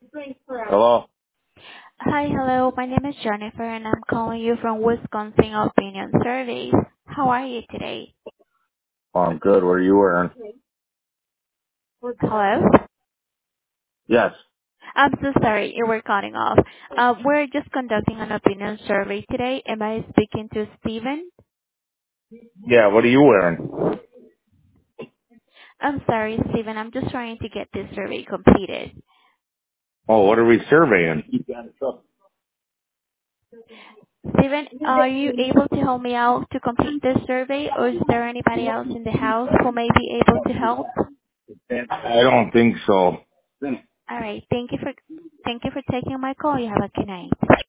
Hello. Hi. Hello. My name is Jennifer, and I'm calling you from Wisconsin Opinion Surveys. How are you today? Oh, I'm good. What are you wearing? Hello? Yes. I'm so sorry, you were cutting off. We're just conducting an opinion survey today. Am I speaking to Steven? Yeah. What are you wearing? I'm sorry, Steven. I'm just trying to get this survey completed. Oh, what are we surveying? Steven, are you able to help me out to complete this survey, or is there anybody else in the house who may be able to help? I don't think so. All right. Thank you for taking my call. You have a good night.